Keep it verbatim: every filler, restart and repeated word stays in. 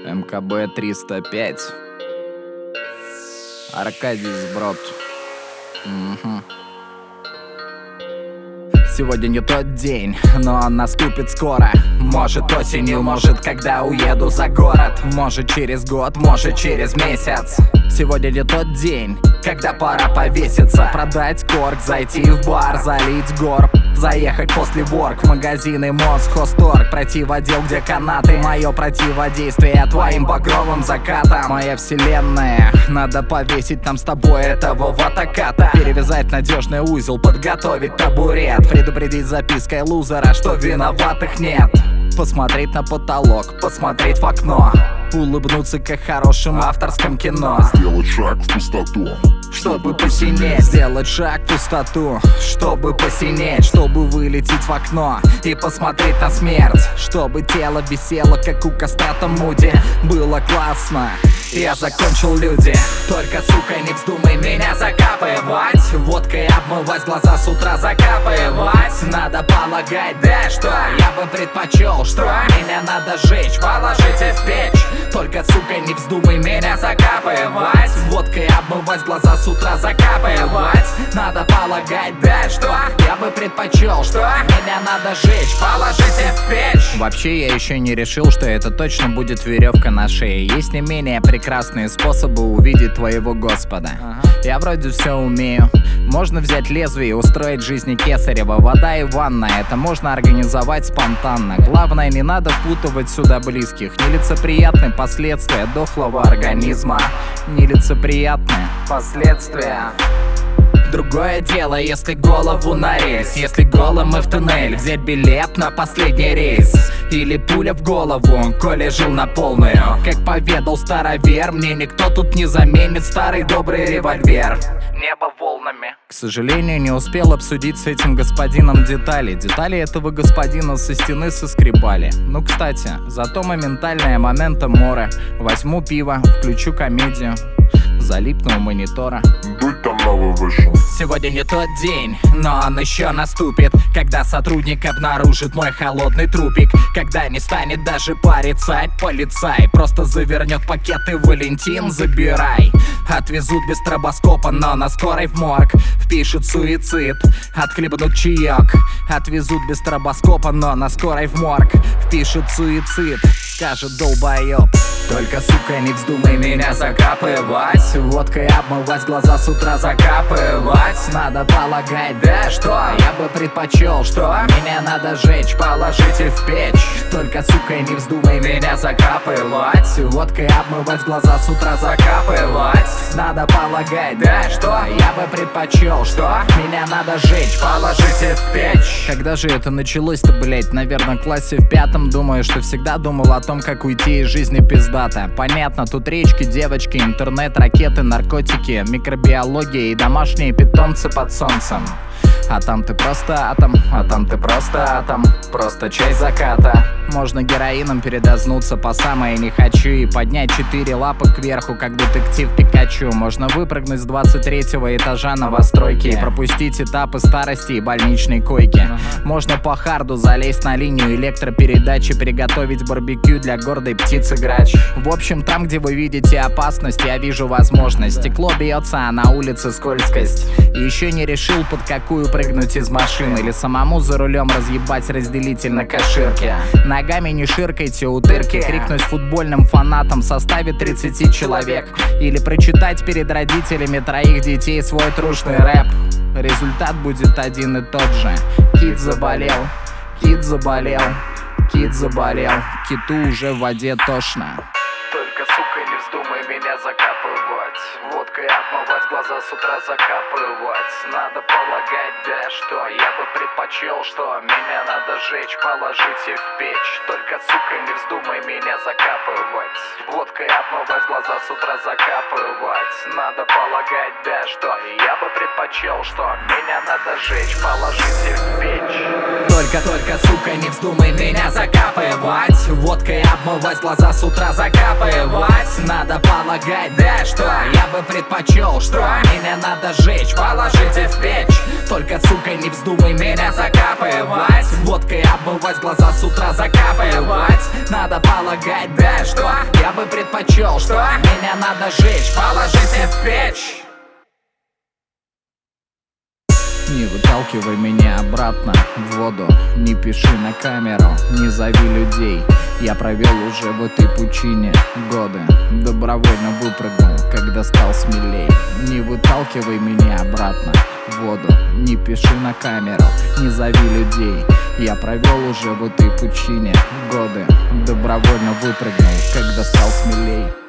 эм ка бэ триста пять. Аркадий Сброд. Угу. Сегодня не тот день, но он наступит скоро. Может осенью, может когда уеду за город. Может через год, может через месяц. Сегодня не тот день, когда пора повеситься. Продать корк, зайти в бар, залить горб. Заехать после ворк в магазины Мосхозторг. Пройти в отдел, где канаты. Мое противодействие твоим багровым закатам. Моя вселенная, надо повесить нам с тобой этого ватаката. Перевязать надежный узел, подготовить табурет. Предупредить запиской лузера, что виноватых нет. Посмотреть на потолок, посмотреть в окно. Улыбнуться, как в хорошем авторском кино. Сделать шаг в пустоту, чтобы посинеть. Сделать шаг в пустоту, чтобы посинеть. Чтобы вылететь в окно и посмотреть на смерть. Чтобы тело висело, как у кастрата Муди. Было классно, я закончил, люди. Только, сука, не вздумай меня закапывать. Водкой обмывать глаза с утра, закапывать. Надо полагать, да, что я бы предпочел, что меня надо сжечь, положите в печь. Только, сука, не вздумай меня закапывать. Водкой обмывать глаза с утра, закапывать. Надо полагать, да, что я бы предпочел, что меня надо сжечь, положите в печь. Вообще, я еще не решил, что это точно будет веревка на шее. Есть не менее прекрасные способы увидеть твоего Господа. Я вроде все умею. Можно взять лезвие и устроить жизни Кесарева. Вода и ванна, это можно организовать спонтанно. Главное, не надо впутывать сюда близких. Нелицеприятные последствия дохлого организма. Нелицеприятные последствия. Другое дело, если голову на рельс. Если голым мы в туннель, взять билет на последний рейс. Или пуля в голову, коли жил на полную. Как поведал старовер, мне никто тут не заменит старый добрый револьвер. Небо волнами. К сожалению, не успел обсудить с этим господином детали. Детали этого господина со стены соскребали. Ну, кстати, зато моментальное момента море. Возьму пиво, включу комедию, залипну у монитора. Дуть там новый вышел. Сегодня не тот день, но он еще наступит. Когда сотрудник обнаружит мой холодный трупик. Когда не станет даже париться полицай. Просто завернет пакеты Валентин, забирай. Отвезут без стробоскопа, но на скорой в морг. Впишут суицид, отхлебнут чаек. Отвезут без стробоскопа, но на скорой в морг. Впишут суицид, скажет долбоеб. Только, сука, не вздумай меня закапывать. Водкой обмывать глаза с утра, закапывать. Надо полагать, да, что я бы предпочел, что меня надо сжечь, положите в печь. Только, сука, не вздумай меня закапывать. Водкой обмывать глаза с утра, закапывать. Надо полагать, да, что я бы предпочел, что меня надо сжечь, положите в печь. Когда же это началось-то, блять? Наверное, в классе в пятом. Думаю, что всегда думал о том, как уйти из жизни пиздато. Понятно, тут речки, девочки, интернет, ракеты, наркотики, микробиология и домашние питомцы под солнцем. А там ты просто атом, а там ты просто атом. Просто часть заката. Можно героином передознуться по самое не хочу и поднять четыре лапы кверху, как детектив Пикачу. Можно выпрыгнуть с двадцать третьего этажа новостройки и пропустить этапы старости и больничной койки. Можно по харду залезть на линию электропередачи, приготовить барбекю для гордой птицы грач. В общем, там, где вы видите опасность, я вижу возможность. Стекло бьется, а на улице скользкость. И еще не решил, под какую прыгнуть из машины или самому за рулем разъебать разделитель на каширке. Ногами не ширкайте, утырки. Крикнуть футбольным фанатам в составе тридцати человек. Или прочитать перед родителями троих детей свой трушный рэп. Результат будет один и тот же. Кит заболел, кит заболел, кит заболел. Киту уже в воде тошно. Только, сука, не вздумай меня закапывать. Водкой обмывать глаза с утра, закапывать. Надо полагать, да, что я бы предпочел, что меня надо сжечь, положите в печь. Только, сука, не вздумай меня закапывать. Водкой обмывать глаза с утра, закапывать. Надо полагать, да, что я бы предпочел, что меня надо сжечь, положите в печь. Только, только, сука, не вздумай меня закапывать. Водкой обмывать глаза с утра, закапывать. Надо полагать, да, что я бы предпочел, предпочел, что меня надо жечь, положите в печь. Только, сука, не вздумай меня закапывать, водкой обмывать, глаза с утра закапывать. Надо полагать, да, что я бы предпочел, что меня надо жечь, положите в печь. Не выталкивай меня обратно в воду, не пиши на камеру, не зови людей. Я провел уже в этой пучине годы, добровольно выпрыгнул, когда стал смелей. Не выталкивай меня обратно в воду, не пиши на камеру, не зови людей. Я провел уже в этой пучине годы, добровольно выпрыгнул, когда стал смелей.